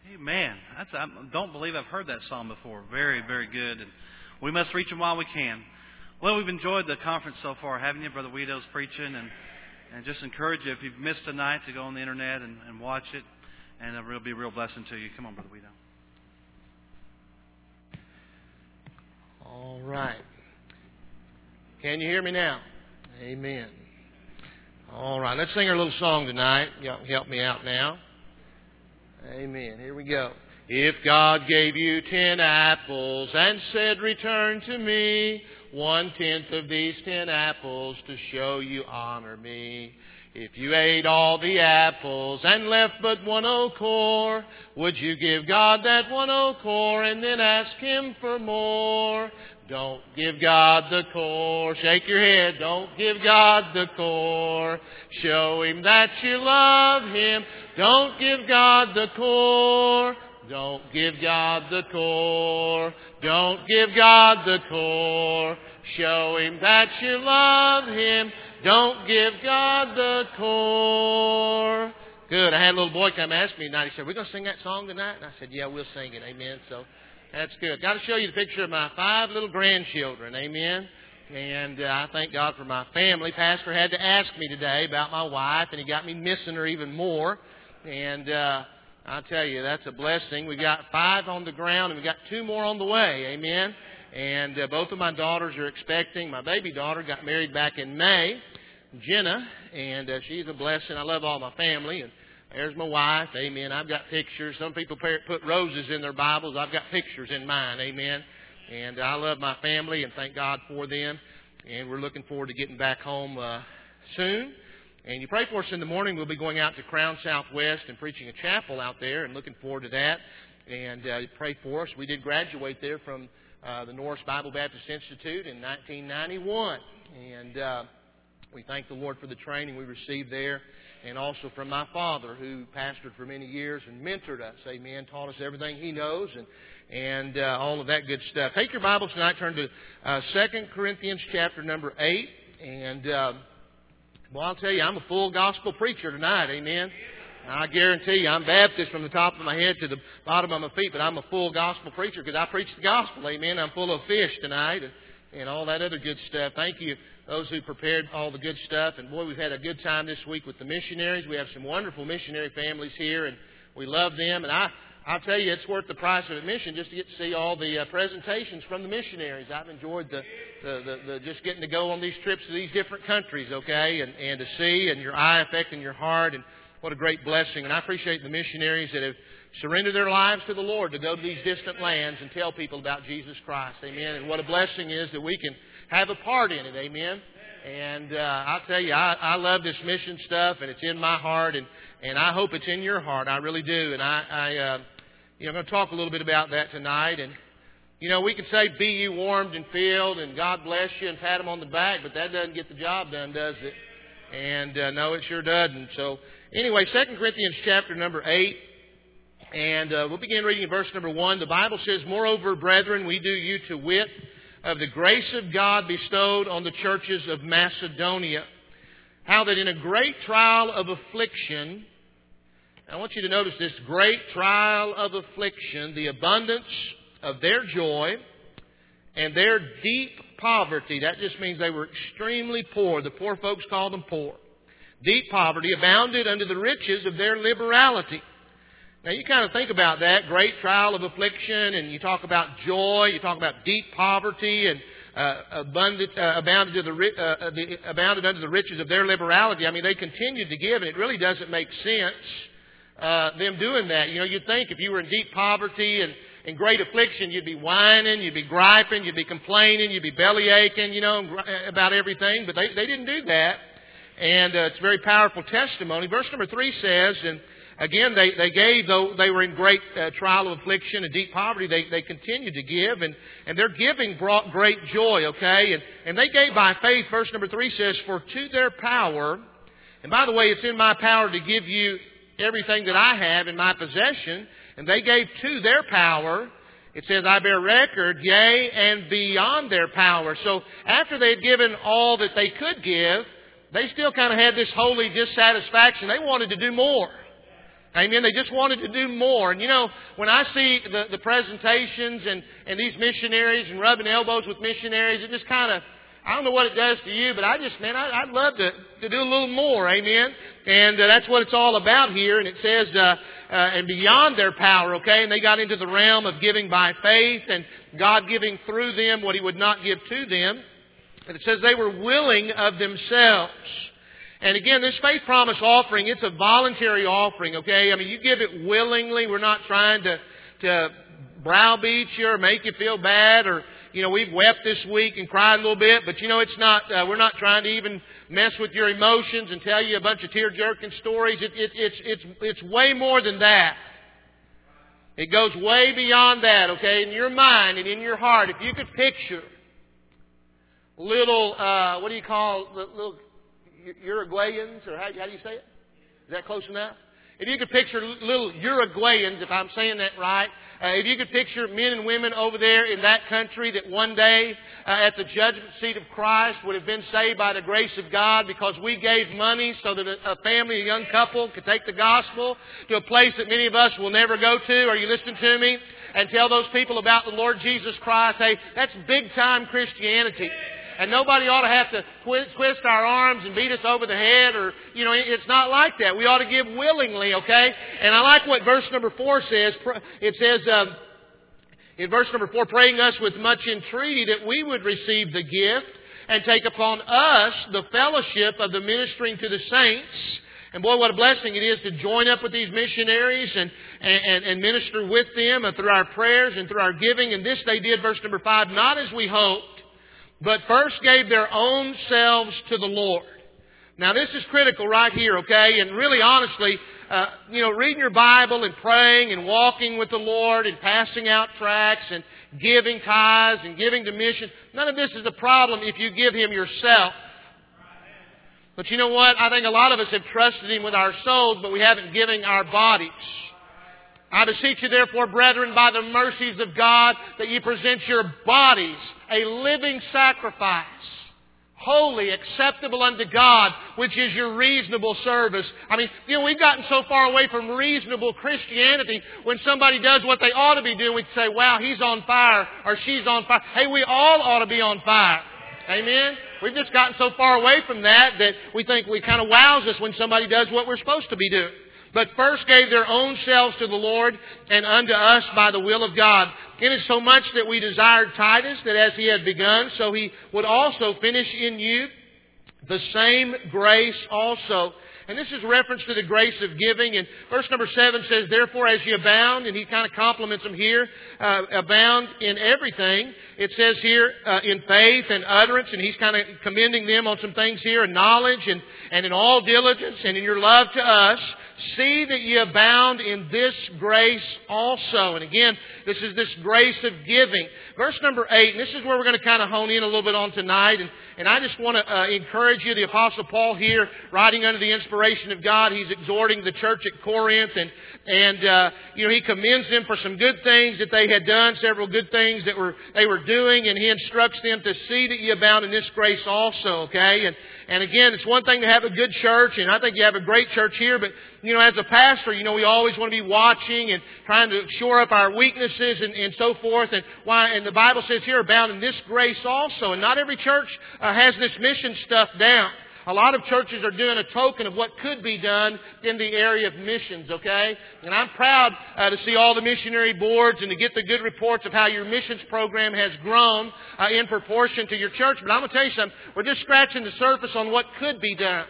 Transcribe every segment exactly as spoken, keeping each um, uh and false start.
Amen. That's, I don't believe I've heard that song before. Very, very good. And we must reach them while we can. Well, we've enjoyed the conference so far, haven't you? Brother Weedo's preaching. And, and just encourage you, if you've missed tonight, to go on the internet and, and watch it. And it'll be a real blessing to you. Come on, Brother Weedo. All right. Can you hear me now? Amen. All right. Let's sing our little song tonight. Y'all help me out now. Amen. Here we go. If God gave you ten apples and said, return to me one-tenth of these ten apples to show you honor me. If you ate all the apples and left but one old core, would you give God that one old core and then ask Him for more? Don't give God the core. Shake your head. Don't give God the core. Show Him that you love Him. Don't give God the core. Don't give God the core. Don't give God the core. Show Him that you love Him. Don't give God the core. Good. I had a little boy come ask me tonight. He said, we're going to sing that song tonight? And I said, yeah, we'll sing it. Amen. So that's good. Got to show you the picture of my five little grandchildren. Amen. And uh, I thank God for my family. Pastor had to ask me today about my wife, and he got me missing her even more. And uh, I'll tell you, that's a blessing. We got five on the ground, and we got two more on the way. Amen. And uh, both of my daughters are expecting. My baby daughter got married back in May, Jenna, and uh, she's a blessing. I love all my family. And there's my wife. Amen. I've got pictures. Some people put roses in their Bibles. I've got pictures in mine. Amen. And I love my family and thank God for them. And we're looking forward to getting back home uh, soon. And you pray for us in the morning. We'll be going out to Crown Southwest and preaching a chapel out there, and looking forward to that. And uh, pray for us. We did graduate there from uh, the Norris Bible Baptist Institute in nineteen ninety-one. And uh, we thank the Lord for the training we received there, and also from my father, who pastored for many years and mentored us. Amen. Taught us everything he knows, and and uh, all of that good stuff. Take your Bibles tonight. Turn to uh, Second Corinthians chapter number eight. And, uh, well, I'll tell you, I'm a full gospel preacher tonight. Amen. I guarantee you, I'm Baptist from the top of my head to the bottom of my feet, but I'm a full gospel preacher because I preach the gospel. Amen. I'm full of fish tonight and, and all that other good stuff. Thank you, those who prepared all the good stuff. And, boy, we've had a good time this week with the missionaries. We have some wonderful missionary families here, and we love them. And I... I'll tell you, it's worth the price of admission just to get to see all the uh, presentations from the missionaries. I've enjoyed the, the, the, the just getting to go on these trips to these different countries, okay, and, and to see, and your eye affecting your heart, and what a great blessing. And I appreciate the missionaries that have surrendered their lives to the Lord to go to these distant lands and tell people about Jesus Christ, amen. And what a blessing is that we can have a part in it, amen. And uh, I'll tell you, I, I love this mission stuff, and it's in my heart, and, and I hope it's in your heart. I really do. And I, I uh, you know, I'm going to talk a little bit about that tonight. And, you know, we can say, be you warmed and filled, and God bless you, and pat them on the back, but that doesn't get the job done, does it? And uh, no, it sure doesn't. So, anyway, Second Corinthians chapter number eight, and uh, we'll begin reading in verse number one. The Bible says, moreover, brethren, we do you to wit of the grace of God bestowed on the churches of Macedonia, how that in a great trial of affliction, I want you to notice this great trial of affliction, the abundance of their joy and their deep poverty, that just means they were extremely poor. The poor folks called them poor. Deep poverty abounded unto the riches of their liberality. Now, you kind of think about that, great trial of affliction, and you talk about joy, you talk about deep poverty, and uh, abundant, uh, abounded, to the, uh, the, abounded unto the riches of their liberality. I mean, they continued to give, and it really doesn't make sense, uh, them doing that. You know, you'd think if you were in deep poverty and in great affliction, you'd be whining, you'd be griping, you'd be complaining, you'd be belly aching, you know, about everything, but they, they didn't do that. And uh, it's a very powerful testimony. Verse number three says, and again, they, they gave, though they were in great uh, trial of affliction and deep poverty, they, they continued to give, and, and their giving brought great joy, okay? And, and they gave by faith. Verse number three says, for to their power, and by the way, it's in my power to give you everything that I have in my possession, and they gave to their power. It says, I bear record, yea, and beyond their power. So after they had given all that they could give, they still kind of had this holy dissatisfaction. They wanted to do more. Amen. They just wanted to do more. And you know, when I see the, the presentations and, and these missionaries and rubbing elbows with missionaries, it just kind of, I don't know what it does to you, but I just, man, I, I'd love to, to do a little more. Amen. And uh, that's what it's all about here. And it says, uh, uh, and beyond their power, okay, and they got into the realm of giving by faith and God giving through them what He would not give to them. And it says they were willing of themselves. And again, this faith promise offering, it's a voluntary offering, okay? I mean, you give it willingly. We're not trying to, to browbeat you or make you feel bad, or, you know, we've wept this week and cried a little bit, but you know, it's not, uh, we're not trying to even mess with your emotions and tell you a bunch of tear-jerking stories. It, it, it's, it's, it's way more than that. It goes way beyond that, okay? In your mind and in your heart, if you could picture little, uh, what do you call, little Uruguayans, or how, how do you say it? Is that close enough? If you could picture little Uruguayans, if I'm saying that right, uh, if you could picture men and women over there in that country that one day uh, at the judgment seat of Christ would have been saved by the grace of God because we gave money so that a, a family, a young couple could take the gospel to a place that many of us will never go to. Are you listening to me? And tell those people about the Lord Jesus Christ. Hey, that's big time Christianity. And nobody ought to have to twist, twist our arms and beat us over the head, or, you know, it's not like that. We ought to give willingly, okay? And I like what verse number four says. It says, um, in verse number four, praying us with much entreaty that we would receive the gift and take upon us the fellowship of the ministering to the saints. And boy, what a blessing it is to join up with these missionaries and, and, and minister with them and through our prayers and through our giving. And this they did, verse number five, not as we hoped, but first gave their own selves to the Lord. Now this is critical right here, okay? And really honestly, uh, you know, reading your Bible and praying and walking with the Lord and passing out tracts and giving tithes and giving to mission, none of this is a problem if you give Him yourself. But you know what? I think a lot of us have trusted Him with our souls, but we haven't given our bodies. I beseech you therefore, brethren, by the mercies of God, that ye present your bodies a living sacrifice, holy, acceptable unto God, which is your reasonable service. I mean, you know, we've gotten so far away from reasonable Christianity. When somebody does what they ought to be doing, we can say, wow, he's on fire, or she's on fire. Hey, we all ought to be on fire. Amen? We've just gotten so far away from that that we think we kind of wows us when somebody does what we're supposed to be doing. But first gave their own selves to the Lord and unto us by the will of God. It is so much that we desired Titus, that as he had begun, so he would also finish in you the same grace also. And this is reference to the grace of giving. And verse number seven says, therefore as you abound, and he kind of compliments them here, uh, abound in everything. It says here uh, in faith and utterance, and he's kind of commending them on some things here, in knowledge and, and in all diligence and in your love to us. See that ye abound in this grace also. And again, this is this grace of giving. Verse number eight, and this is where we're going to kind of hone in a little bit on tonight. And, and I just want to uh, encourage you, the Apostle Paul here, writing under the inspiration of God, he's exhorting the church at Corinth. And, and uh, you know, he commends them for some good things that they had done, several good things that were they were doing. And he instructs them to see that ye abound in this grace also, okay? And, and again, it's one thing to have a good church, and I think you have a great church here, but you know, as a pastor, you know, we always want to be watching and trying to shore up our weaknesses and, and so forth. And why? And the Bible says here, abound in this grace also. And not every church uh, has this mission stuff down. A lot of churches are doing a token of what could be done in the area of missions, okay? And I'm proud uh, to see all the missionary boards and to get the good reports of how your missions program has grown uh, in proportion to your church. But I'm going to tell you something. We're just scratching the surface on what could be done.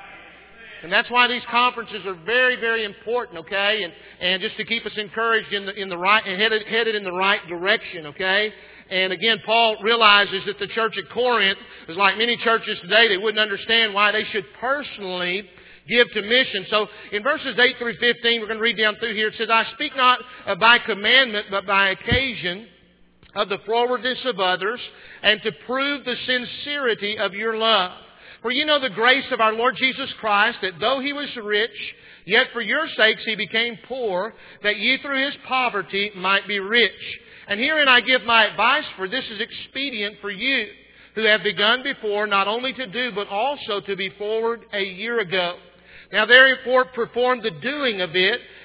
And that's why these conferences are very, very important, okay? And and just to keep us encouraged in the in the right and headed headed in the right direction, okay? And again, Paul realizes that the church at Corinth is like many churches today. They wouldn't understand why they should personally give to mission. So in verses eight through fifteen, we're going to read down through here. It says, I speak not by commandment, but by occasion of the forwardness of others, and to prove the sincerity of your love. For you know the grace of our Lord Jesus Christ, that though He was rich, yet for your sakes He became poor, that ye through His poverty might be rich. And herein I give my advice, for this is expedient for you, who have begun before, not only to do, but also to be forward a year ago. Now therefore perform the doing of it,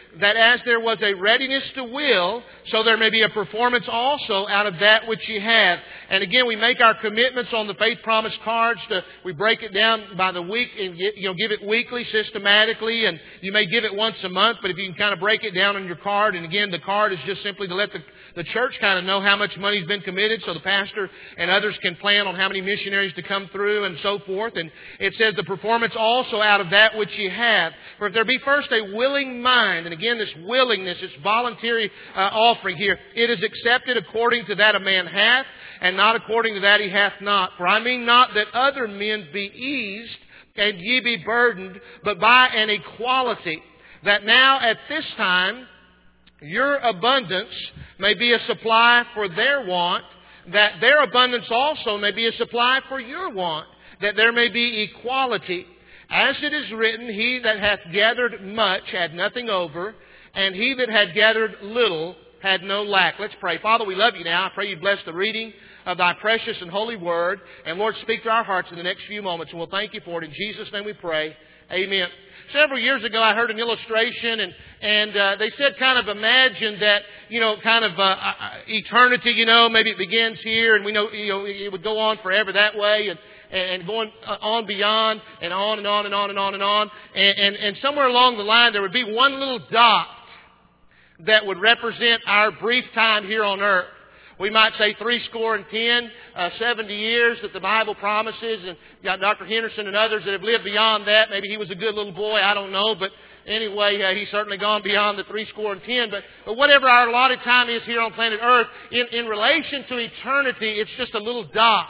that as there was a readiness to will, so there may be a performance also out of that which ye have. And again, we make our commitments on the faith promise cards. To, we break it down by the week and get, you know, give it weekly, systematically, and you may give it once a month. But if you can kind of break it down on your card, and again, the card is just simply to let the the church kind of know how much money's been committed, so the pastor and others can plan on how many missionaries to come through and so forth. And it says the performance also out of that which ye have. For if there be first a willing mind, and again this willingness, it's voluntary uh, offering here, it is accepted according to that a man hath, and not according to that he hath not. For I mean not that other men be eased, and ye be burdened, but by an equality, that now at this time your abundance may be a supply for their want, that their abundance also may be a supply for your want, that there may be equality. As it is written, he that hath gathered much had nothing over, and he that had gathered little had no lack. Let's pray. Father, we love you now. I pray you bless the reading of thy precious and holy word. And Lord, speak to our hearts in the next few moments, and we'll thank you for it. In Jesus' name we pray. Amen. Several years ago, I heard an illustration, and and uh, they said, kind of imagine that, you know, kind of uh, uh, eternity. You know, maybe it begins here, and we know, you know, it would go on forever that way, and and going on beyond, and on and on and on and on and on, and and, and somewhere along the line there would be one little dot that would represent our brief time here on earth. We might say three score and ten, uh, seventy years that the Bible promises. And you got Doctor Henderson and others that have lived beyond that. Maybe he was a good little boy, I don't know. But anyway, uh, he's certainly gone beyond the three score and ten. But, but whatever our allotted time is here on planet Earth, in, in relation to eternity, it's just a little dot.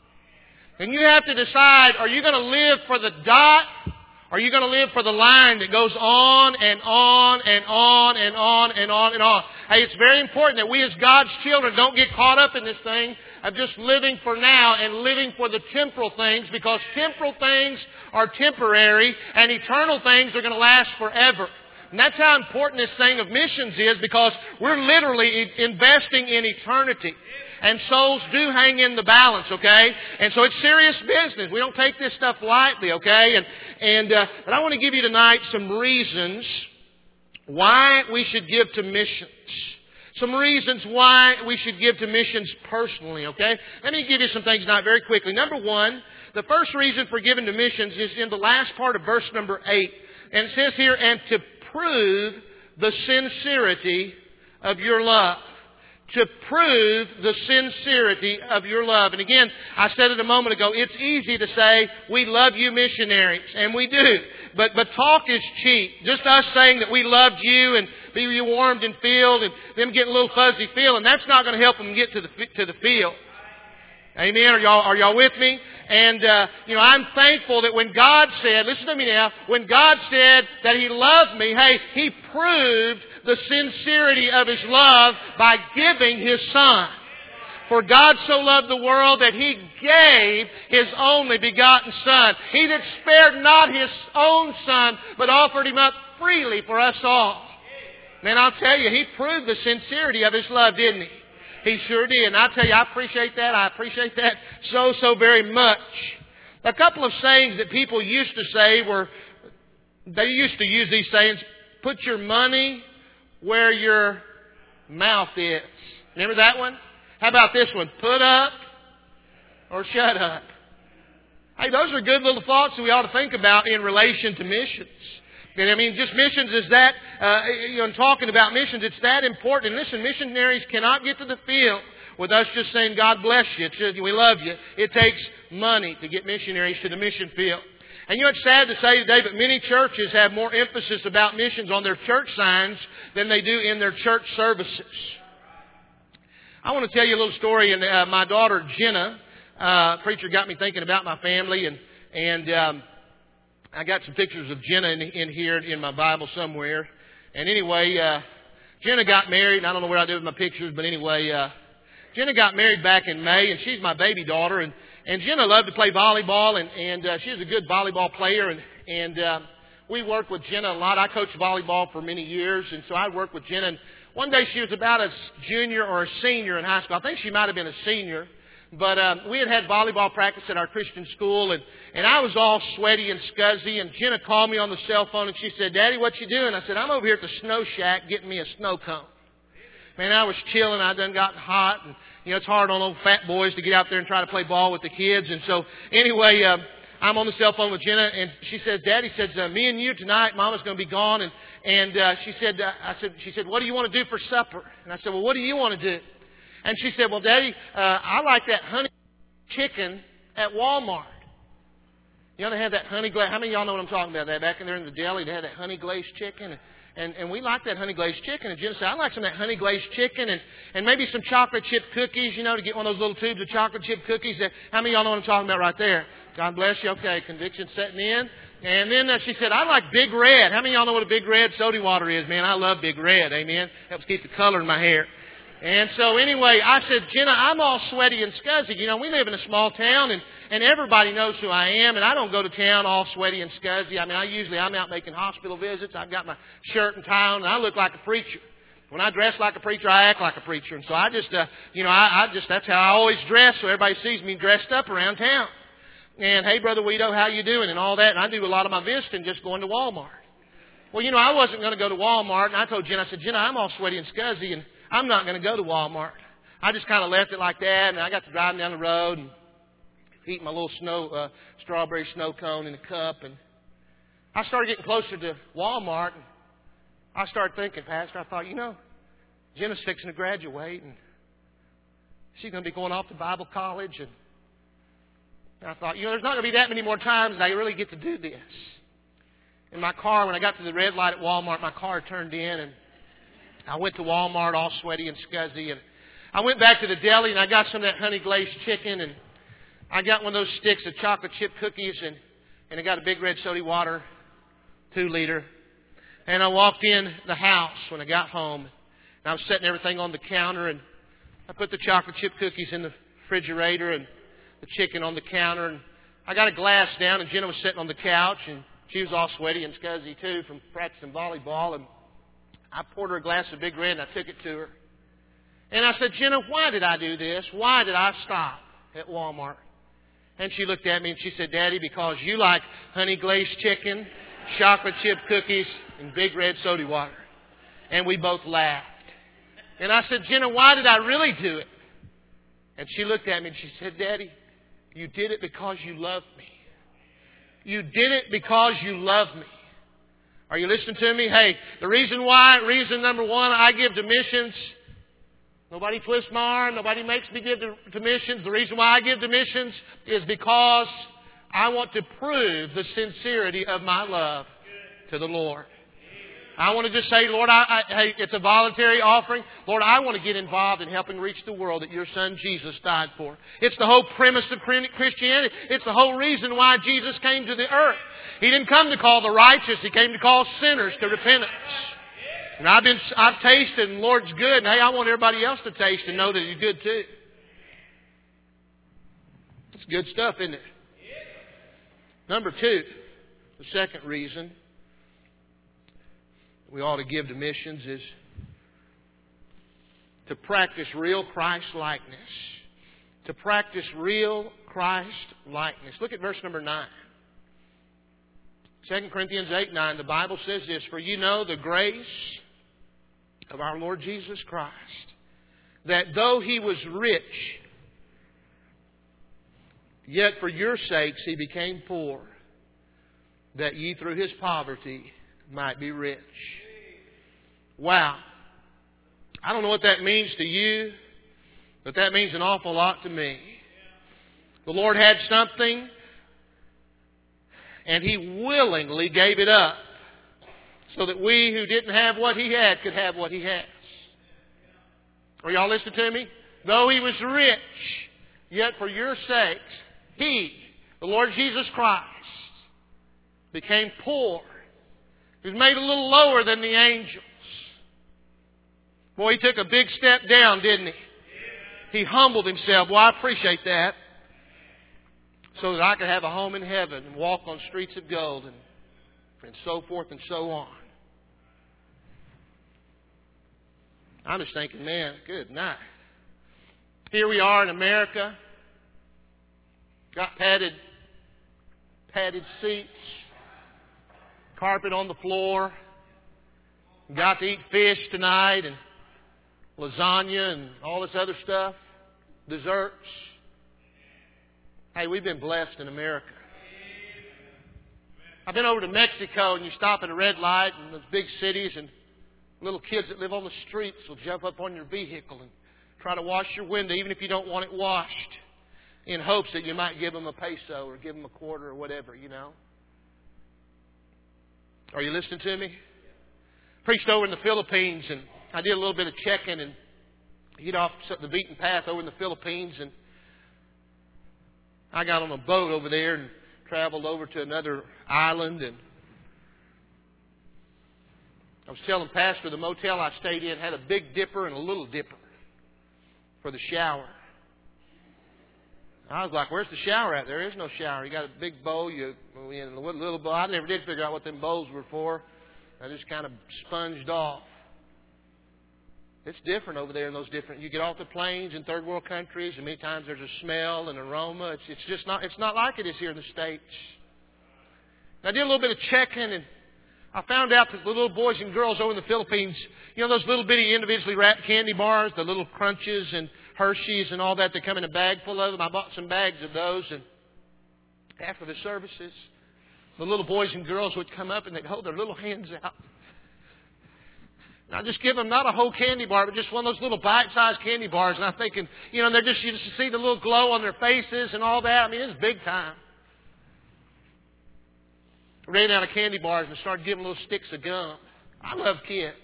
And you have to decide, are you going to live for the dot? Or are you going to live for the line that goes on and on and on and on and on and on? Hey, it's very important that we as God's children don't get caught up in this thing of just living for now and living for the temporal things, because temporal things are temporary and eternal things are going to last forever. And that's how important this thing of missions is, because we're literally investing in eternity. And souls do hang in the balance, okay? And so it's serious business. We don't take this stuff lightly, okay? And and uh, but I want to give you tonight some reasons why we should give to missions. Some reasons why we should give to missions personally, okay? Let me give you some things tonight very quickly. Number one, the first reason for giving to missions is in the last part of verse number eight. And it says here, and to prove the sincerity of your love. To prove the sincerity of your love. And again, I said it a moment ago, it's easy to say, we love you missionaries. And we do. But but talk is cheap. Just us saying that we loved you and be you warmed and filled and them getting a little fuzzy feeling, that's not going to help them get to the to the field. Amen. Are y'all, are y'all with me? And, uh, you know, I'm thankful that when God said, listen to me now, when God said that He loved me, hey, He proved the sincerity of His love by giving His Son. For God so loved the world that He gave His only begotten Son. He that spared not His own Son, but offered Him up freely for us all. Man, I'll tell you, He proved the sincerity of His love, didn't He? He sure did. And I tell you, I appreciate that. I appreciate that so, so very much. A couple of sayings that people used to say were, they used to use these sayings, put your money where your mouth is. Remember that one? How about this one? Put up or shut up. Hey, those are good little thoughts that we ought to think about in relation to missions. And I mean, just missions is that, uh, you know, talking about missions, it's that important. And listen, missionaries cannot get to the field with us just saying, God bless you, it's just, we love you. It takes money to get missionaries to the mission field. And you know, it's sad to say today, but many churches have more emphasis about missions on their church signs than they do in their church services. I want to tell you a little story. And uh, my daughter, Jenna, uh, preacher got me thinking about my family, and, and, um, I got some pictures of Jenna in, in here in my Bible somewhere. And anyway, uh, Jenna got married. And I don't know what I did with my pictures, but anyway, uh, Jenna got married back in May, and she's my baby daughter. And, and Jenna loved to play volleyball, and, and uh, she was a good volleyball player. And, and uh, we worked with Jenna a lot. I coached volleyball for many years, and so I worked with Jenna. And one day she was about a junior or a senior in high school. I think she might have been a senior. But um, we had had volleyball practice at our Christian school, and, and I was all sweaty and scuzzy, and Jenna called me on the cell phone, and she said, Daddy, what you doing? I said, I'm over here at the snow shack getting me a snow cone. Man, I was chilling. I done gotten hot, and, you know, it's hard on old fat boys to get out there and try to play ball with the kids. And so, anyway, um, I'm on the cell phone with Jenna, and she says, Daddy says, uh, me and you tonight, Mama's going to be gone. And, and uh, she said, uh, I said, she said, what do you want to do for supper? And I said, well, what do you want to do? And she said, well, Daddy, uh, I like that honey chicken at Walmart. You know, they had that honey glaze. How many of y'all know what I'm talking about? That back in there in the deli, they had that honey glazed chicken. And, and, and we like that honey glazed chicken. And Jenna said, I like some of that honey glazed chicken and, and maybe some chocolate chip cookies, you know, to get one of those little tubes of chocolate chip cookies. That, how many of y'all know what I'm talking about right there? God bless you. Okay, conviction setting in. And then uh, she said, I like Big Red. How many of y'all know what a Big Red soda water is? Man, I love Big Red. Amen. Helps keep the color in my hair. And so anyway, I said, Jenna, I'm all sweaty and scuzzy. You know, we live in a small town, and, and everybody knows who I am, and I don't go to town all sweaty and scuzzy. I mean, I usually, I'm out making hospital visits. I've got my shirt and tie on, and I look like a preacher. When I dress like a preacher, I act like a preacher. And so I just, uh, you know, I, I just, that's how I always dress, so everybody sees me dressed up around town. And, hey, Brother Weedo, how you doing? And all that. And I do a lot of my visiting just going to Walmart. Well, you know, I wasn't going to go to Walmart, and I told Jenna, I said, Jenna, I'm all sweaty and scuzzy, and I'm not going to go to Walmart. I just kind of left it like that, and I got to driving down the road and eating my little snow uh, strawberry snow cone in a cup. And I started getting closer to Walmart, and I started thinking, Pastor, I thought, you know, Jenna's fixing to graduate, and she's going to be going off to Bible college. And I thought, you know, there's not going to be that many more times that I really get to do this. In my car, when I got to the red light at Walmart, my car turned in, and I went to Walmart all sweaty and scuzzy, and I went back to the deli, and I got some of that honey glazed chicken, and I got one of those sticks of chocolate chip cookies, and, and I got a Big Red soda water, two liter. And I walked in the house when I got home, and I was setting everything on the counter, and I put the chocolate chip cookies in the refrigerator and the chicken on the counter, and I got a glass down, and Jenna was sitting on the couch, and she was all sweaty and scuzzy too from practicing volleyball, and I poured her a glass of Big Red, and I took it to her. And I said, Jenna, why did I do this? Why did I stop at Walmart? And she looked at me and she said, Daddy, because you like honey glazed chicken, chocolate chip cookies, and Big Red soda water. And we both laughed. And I said, Jenna, why did I really do it? And she looked at me and she said, Daddy, you did it because you love me. You did it because you love me. Are you listening to me? Hey, the reason why, reason number one, I give to missions. Nobody twists my arm. Nobody makes me give to, to missions. The reason why I give to missions is because I want to prove the sincerity of my love to the Lord. I want to just say, Lord, I, I, hey, it's a voluntary offering. Lord, I want to get involved in helping reach the world that your Son Jesus died for. It's the whole premise of Christianity. It's the whole reason why Jesus came to the earth. He didn't come to call the righteous. He came to call sinners to repentance. And I've been, I've tasted, and the Lord's good. And hey, I want everybody else to taste and know that He's good too. It's good stuff, isn't it? Number two, the second reason we ought to give to missions is to practice real Christ-likeness. To practice real Christ-likeness. Look at verse number nine. Second Corinthians eight nine, the Bible says this, for you know the grace of our Lord Jesus Christ, that though He was rich, yet for your sakes He became poor, that ye through His poverty might be rich. Wow. I don't know what that means to you, but that means an awful lot to me. The Lord had something, and He willingly gave it up so that we who didn't have what He had could have what He has. Are y'all listening to me? Though He was rich, yet for your sakes, He, the Lord Jesus Christ, became poor. He was made a little lower than the angels. Boy, He took a big step down, didn't He? He humbled Himself. Well, I appreciate that. So that I could have a home in heaven and walk on streets of gold and, and so forth and so on. I'm just thinking, man, good night. Here we are in America. Got padded, padded seats, carpet on the floor. Got to eat fish tonight and lasagna and all this other stuff. Desserts. Hey, we've been blessed in America. I've been over to Mexico, and you stop at a red light in those big cities, and little kids that live on the streets will jump up on your vehicle and try to wash your window, even if you don't want it washed, in hopes that you might give them a peso or give them a quarter or whatever, you know. Are you listening to me? Preached over in the Philippines, and I did a little bit of checking and get off the beaten path over in the Philippines, and I got on a boat over there and traveled over to another island, and I was telling Pastor the motel I stayed in had a Big Dipper and a Little Dipper for the shower. I was like, where's the shower at? There is no shower. You got a big bowl, you in a little bowl. I never did figure out what them bowls were for. I just kind of sponged off. It's different over there in those different. You get off the planes in third world countries, and many times there's a smell and aroma. It's, it's just not. It's not like it is here in the States. And I did a little bit of checking, and I found out that the little boys and girls over in the Philippines, you know, those little bitty individually wrapped candy bars, the little Crunches and Hershey's and all that. They come in a bag full of them. I bought some bags of those, and after the services, the little boys and girls would come up and they'd hold their little hands out. And I just give them not a whole candy bar, but just one of those little bite-sized candy bars. And I'm thinking, you know, they're just, you just see the little glow on their faces and all that. I mean, it's big time. I ran out of candy bars and started giving little sticks of gum. I love kids.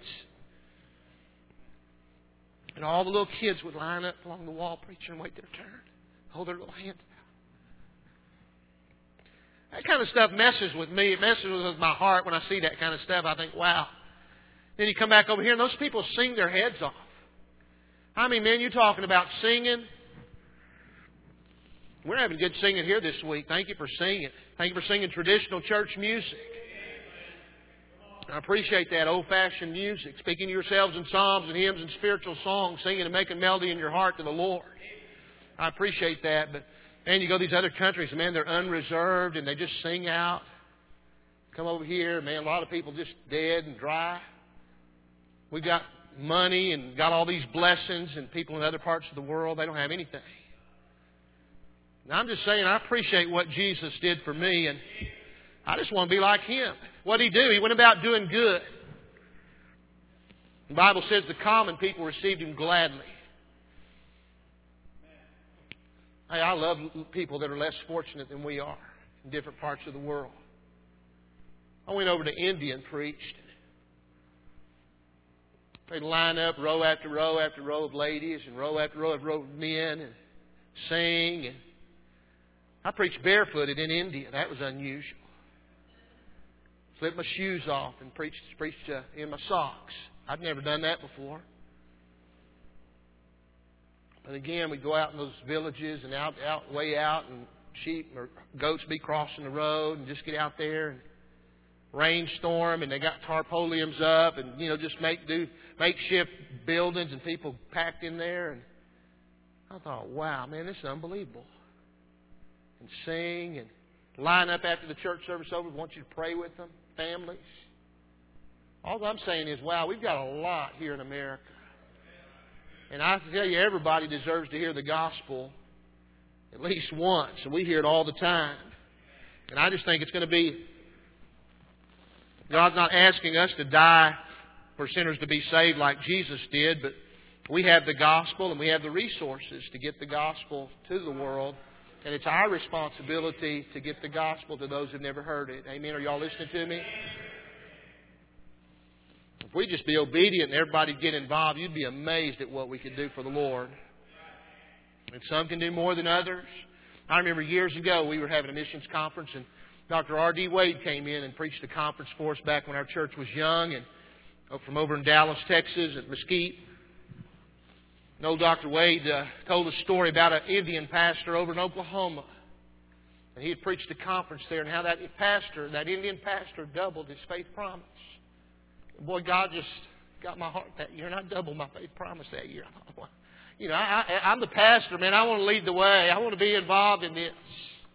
And all the little kids would line up along the wall, preacher, and wait their turn. Hold their little hands out. That kind of stuff messes with me. It messes with my heart when I see that kind of stuff. I think, wow. Then you come back over here and those people sing their heads off. I mean, man, you're talking about singing. We're having good singing here this week. Thank you for singing. Thank you for singing traditional church music. I appreciate that old-fashioned music. Speaking to yourselves in psalms and hymns and spiritual songs, singing and making melody in your heart to the Lord. I appreciate that. But, man, you go to these other countries, man, they're unreserved and they just sing out. Come over here, man, a lot of people just dead and dry. We got money and got all these blessings, and people in other parts of the world, they don't have anything. Now, I'm just saying, I appreciate what Jesus did for me, and I just want to be like Him. What did He do? He went about doing good. The Bible says the common people received Him gladly. Hey, I love people that are less fortunate than we are in different parts of the world. I went over to India and preached. They'd line up row after row after row of ladies and row after row of row of men and sing. And I preached barefooted in India. That was unusual. Slipped my shoes off and preached, preached uh, in my socks. I'd never done that before. And again, we'd go out in those villages and out, out way out, and sheep or goats be crossing the road, and just get out there and rainstorm, and they got tarpaulins up, and you know, just make do makeshift buildings, and people packed in there. And I thought, wow, man, this is unbelievable. And sing and line up after the church service over. Want you to pray with them, families. All I'm saying is, wow, we've got a lot here in America. And I tell you, everybody deserves to hear the gospel at least once. And we hear it all the time. And I just think it's going to be, God's not asking us to die for sinners to be saved like Jesus did, but we have the gospel and we have the resources to get the gospel to the world. And it's our responsibility to get the gospel to those who've never heard it. Amen. Are y'all listening to me? If we just be obedient and everybody get involved, you'd be amazed at what we could do for the Lord. And some can do more than others. I remember years ago we were having a missions conference, and Doctor R D Wade came in and preached a conference for us back when our church was young, and from over in Dallas, Texas at Mesquite. And old Doctor Wade uh, told a story about an Indian pastor over in Oklahoma. And he had preached a conference there, and how that pastor, that Indian pastor, doubled his faith promise. And boy, God just got my heart that year, and I doubled my faith promise that year. I thought, well, you know, I, I, I'm the pastor, man. I want to lead the way. I want to be involved in this.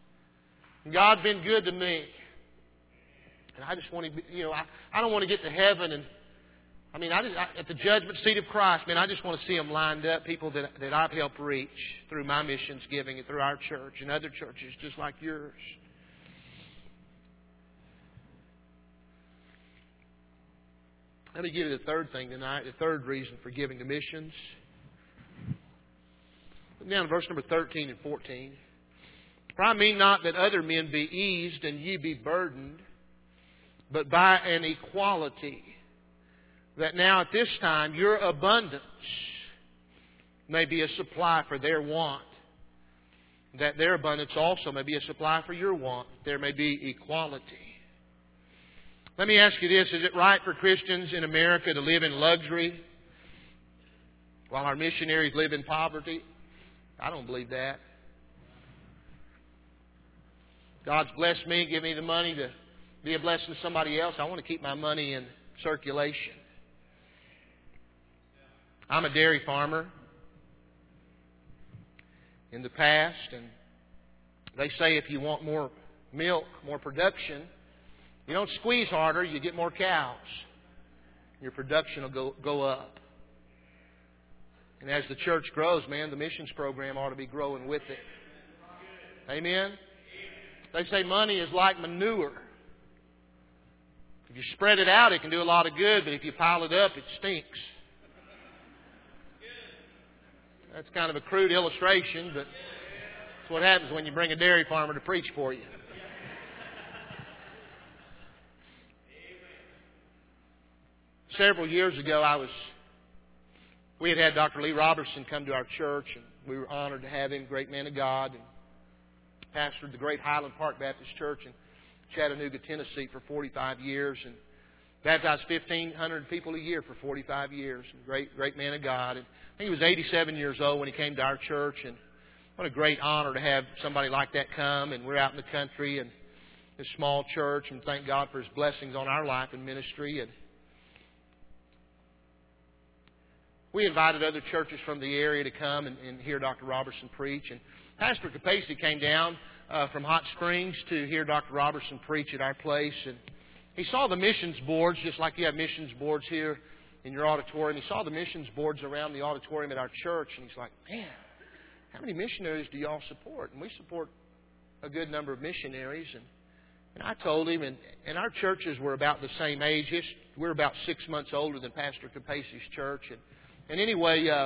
God's been good to me. And I just want to, you know, I, I don't want to get to heaven and, I mean, I just, I, at the judgment seat of Christ, man, I just want to see them lined up, people that, that I've helped reach through my missions giving and through our church and other churches just like yours. Let me give you the third thing tonight, the third reason for giving to missions. Look down to verse number thirteen and fourteen. For I mean not that other men be eased and ye be burdened, but by an equality, that now at this time your abundance may be a supply for their want, that their abundance also may be a supply for your want. There may be equality. Let me ask you this. Is it right for Christians in America to live in luxury while our missionaries live in poverty? I don't believe that. God's blessed me, give me the money to be a blessing to somebody else. I want to keep my money in circulation. I'm a dairy farmer in the past, and they say if you want more milk, more production, you don't squeeze harder, you get more cows. Your production will go, go up. And as the church grows, man, the missions program ought to be growing with it. Amen? They say money is like manure. If you spread it out, it can do a lot of good, but if you pile it up, it stinks. That's kind of a crude illustration, but that's what happens when you bring a dairy farmer to preach for you. Several years ago, I was, we had had Doctor Lee Robertson come to our church, and we were honored to have him, great man of God, and pastored the great Highland Park Baptist Church in Chattanooga, Tennessee for forty-five years, and baptized fifteen hundred people a year for forty-five years. Great, great man of God. And I think he was eighty-seven years old when he came to our church, and what a great honor to have somebody like that come. And we're out in the country and this small church, and thank God for His blessings on our life and ministry. And we invited other churches from the area to come and, and hear Doctor Robertson preach. And Pastor Capacey came down uh, from Hot Springs to hear Doctor Robertson preach at our place. And he saw the missions boards, just like you have missions boards here in your auditorium. He saw the missions boards around the auditorium at our church. And he's like, man, how many missionaries do y'all support? And we support a good number of missionaries. And, and I told him, and, and our churches were about the same age. We're about six months older than Pastor Capacey's church. And And anyway, uh,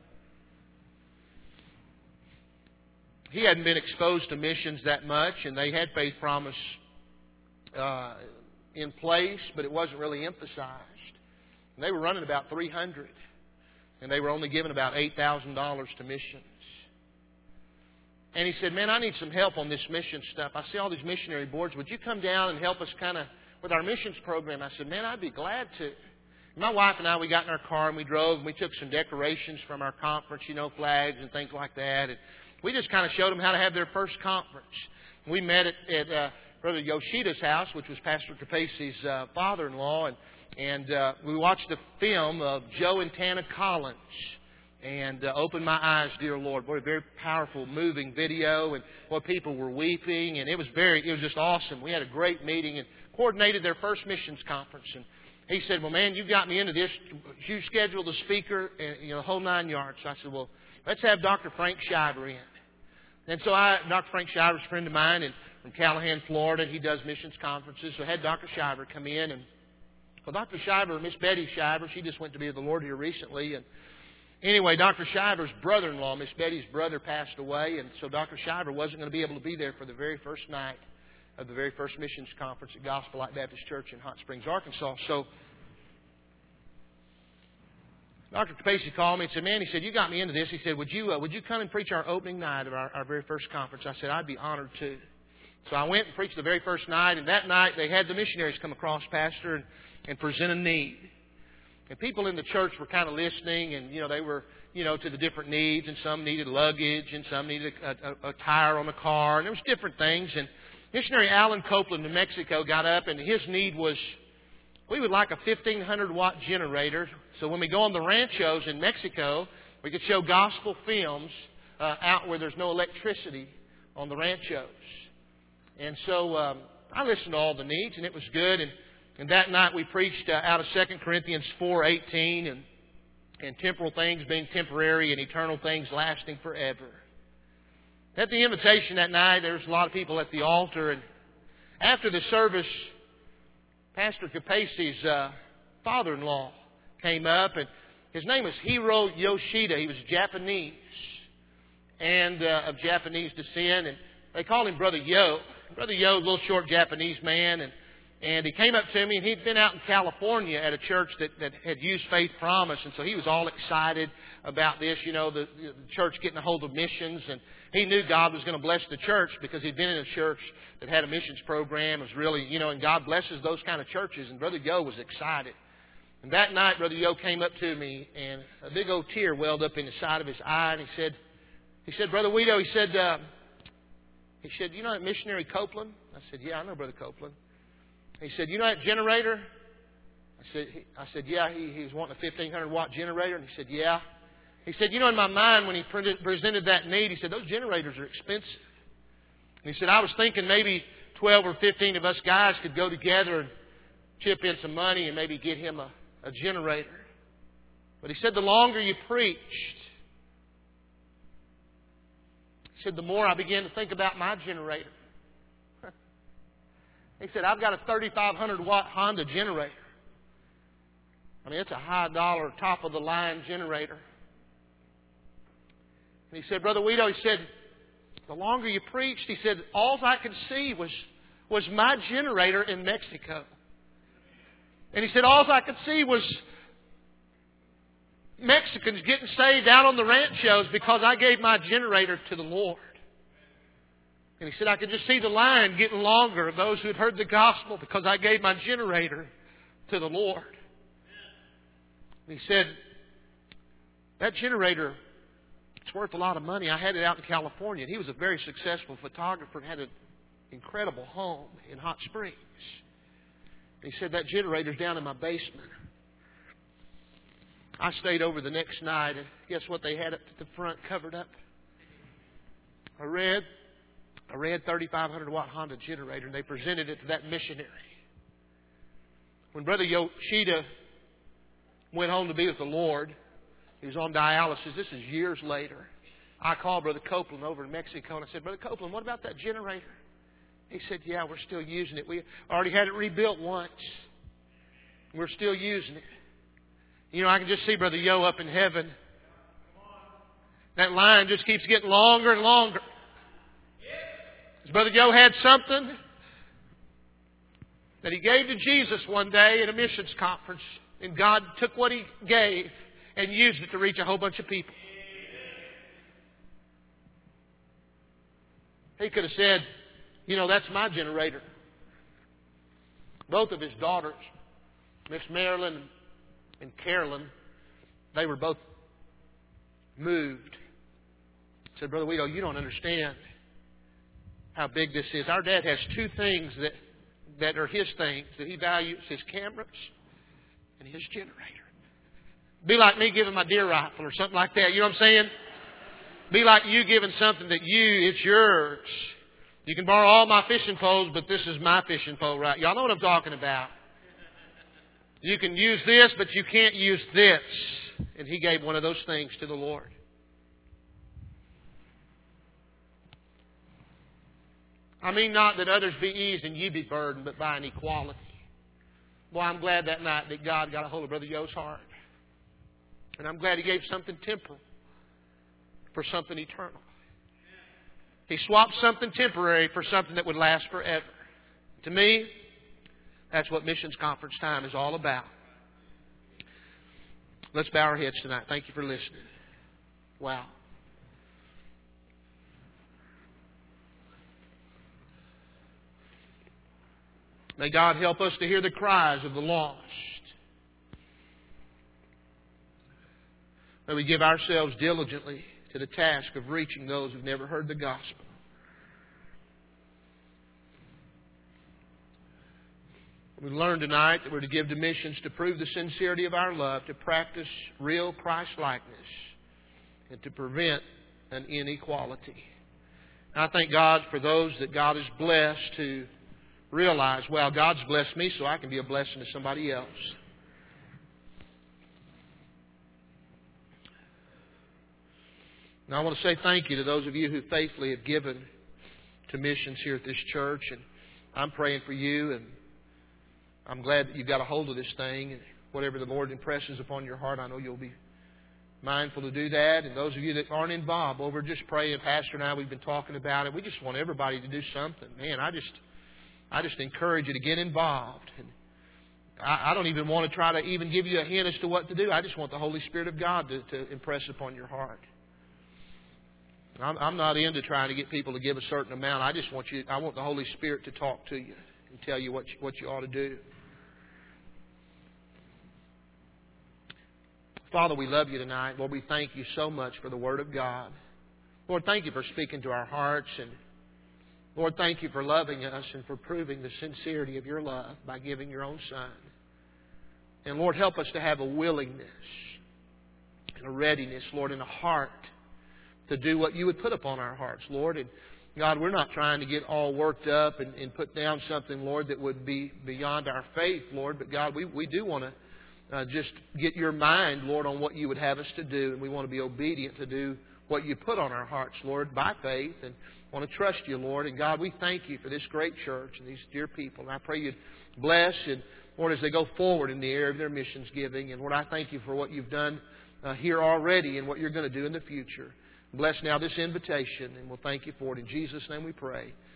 he hadn't been exposed to missions that much, and they had Faith Promise uh, in place, but it wasn't really emphasized. And they were running about three hundred, and they were only giving about eight thousand dollars to missions. And he said, man, I need some help on this mission stuff. I see all these missionary boards. Would you come down and help us kind of with our missions program? I said, man, I'd be glad to. My wife and I, we got in our car and we drove and we took some decorations from our conference, you know, flags and things like that. And we just kind of showed them how to have their first conference. We met at, at uh, Brother Yoshida's house, which was Pastor Capacey's uh, father-in-law. And, and uh, we watched a film of Joe and Tana Collins. And uh, opened my eyes, dear Lord. Boy, a very powerful, moving video. And boy, people were weeping. And it was very, it was just awesome. We had a great meeting and coordinated their first missions conference. And he said, well, man, you got me into this. You scheduled the speaker, and, you know, the whole nine yards. So I said, well, let's have Doctor Frank Shiver in. And so I, Doctor Frank Shiver's a friend of mine and from Callahan, Florida. He does missions conferences. So I had Doctor Shiver come in. And well, Doctor Shiver, Miss Betty Shiver, she just went to be with the Lord here recently. And anyway, Doctor Shiver's brother-in-law, Miss Betty's brother, passed away. And so Doctor Shiver wasn't going to be able to be there for the very first night of the very first missions conference at Gospel Light Baptist Church in Hot Springs, Arkansas. So Doctor Capacey called me and said, man, he said, you got me into this. He said, would you uh, would you come and preach our opening night of our, our very first conference? I said, I'd be honored to. So I went and preached the very first night, and that night they had the missionaries come across, Pastor, and, and present a need. And people in the church were kind of listening, and, you know, they were, you know, to the different needs, and some needed luggage, and some needed a, a, a tire on the car, and there was different things. And Missionary Alan Copeland in Mexico got up, and his need was, we would like a fifteen hundred watt generator. So when we go on the ranchos in Mexico, we could show gospel films uh, out where there's no electricity on the ranchos. And so um, I listened to all the needs, and it was good. And, and that night we preached uh, out of Second Corinthians four eighteen, and, and temporal things being temporary and eternal things lasting forever. At the invitation that night, there was a lot of people at the altar. And after the service, Pastor Capace's uh, father-in-law came up, and his name was Hiro Yoshida. He was Japanese and uh, of Japanese descent, and they called him Brother Yo. Brother Yo, a little short Japanese man, and and he came up to me, and he'd been out in California at a church that, that had used Faith Promise, and so he was all excited about this, you know, the, the church getting a hold of missions, and he knew God was going to bless the church because he'd been in a church that had a missions program. It was really, you know, and God blesses those kind of churches, and Brother Yo was excited. And that night, Brother Yo came up to me, and a big old tear welled up in the side of his eye, and he said, he said, Brother Wedo, he said, uh, he said, you know that missionary Copeland? I said, yeah, I know Brother Copeland. He said, you know that generator? I said, I said, yeah, he, he was wanting a fifteen hundred watt generator. And he said, yeah. He said, you know, in my mind, when he printed, presented that need, he said, those generators are expensive. And he said, I was thinking maybe twelve or fifteen of us guys could go together and chip in some money and maybe get him a, a generator. But he said, the longer you preached, he said, the more I began to think about my generator. He said, I've got a thirty-five hundred watt Honda generator. I mean, it's a high dollar, top of the line generator. And he said, Brother Wedo, he said, the longer you preached, he said, all I could see was, was my generator in Mexico. And he said, all I could see was Mexicans getting saved out on the ranchos because I gave my generator to the Lord. And he said, I could just see the line getting longer of those who had heard the gospel because I gave my generator to the Lord. And he said, that generator, it's worth a lot of money. I had it out in California. And he was a very successful photographer and had an incredible home in Hot Springs. And he said, that generator's down in my basement. I stayed over the next night, and guess what they had up at the front covered up? A red, a red thirty-five hundred watt Honda generator, and they presented it to that missionary. When Brother Yoshida went home to be with the Lord, he was on dialysis. This is years later. I called Brother Copeland over in Mexico, and I said, Brother Copeland, what about that generator? He said, yeah, we're still using it. We already had it rebuilt once. We're still using it. You know, I can just see Brother Yo up in heaven. That line just keeps getting longer and longer. His Brother Yo had something that he gave to Jesus one day at a missions conference. And God took what he gave and used it to reach a whole bunch of people. He could have said, you know, that's my generator. Both of his daughters, Miss Marilyn and Carolyn, they were both moved. Said, Brother Wedo, you don't understand how big this is. Our dad has two things that, that are his things that he values, his cameras and his generator. Be like me giving my deer rifle or something like that. You know what I'm saying? Be like you giving something that you, it's yours. You can borrow all my fishing poles, but this is my fishing pole, right? Y'all know what I'm talking about. You can use this, but you can't use this. And he gave one of those things to the Lord. I mean not that others be eased and you be burdened, but by an equality. Boy, I'm glad that night that God got a hold of Brother Yo's heart. And I'm glad he gave something temporal for something eternal. He swapped something temporary for something that would last forever. To me, that's what Missions Conference time is all about. Let's bow our heads tonight. Thank you for listening. Wow. May God help us to hear the cries of the lost. May we give ourselves diligently to the task of reaching those who've never heard the gospel. We learned tonight that we're to give to missions to prove the sincerity of our love, to practice real Christ-likeness, and to prevent an inequality. I thank God for those that God has blessed to realize, well, God's blessed me so I can be a blessing to somebody else. And I want to say thank you to those of you who faithfully have given to missions here at this church. And I'm praying for you, and I'm glad that you've got a hold of this thing. And whatever the Lord impresses upon your heart, I know you'll be mindful to do that. And those of you that aren't involved, over just praying, Pastor and I, we've been talking about it. We just want everybody to do something. Man, I just I just encourage you to get involved. And I, I don't even want to try to even give you a hint as to what to do. I just want the Holy Spirit of God to, to impress upon your heart. I'm, I'm not into trying to get people to give a certain amount. I just want you. I want the Holy Spirit to talk to you and tell you what you, what you ought to do. Father, we love you tonight. Lord, we thank you so much for the Word of God. Lord, thank you for speaking to our hearts. And Lord, thank you for loving us and for proving the sincerity of your love by giving your own Son. And Lord, help us to have a willingness and a readiness, Lord, and a heart to do what you would put upon our hearts, Lord. And God, we're not trying to get all worked up and, and put down something, Lord, that would be beyond our faith, Lord. But God, we, we do want to Uh, just get your mind, Lord, on what you would have us to do. And we want to be obedient to do what you put on our hearts, Lord, by faith. And want to trust you, Lord. And God, we thank you for this great church and these dear people. And I pray you'd bless, and Lord, as they go forward in the area of their missions giving. And Lord, I thank you for what you've done uh, here already and what you're going to do in the future. Bless now this invitation, and we'll thank you for it. In Jesus' name we pray.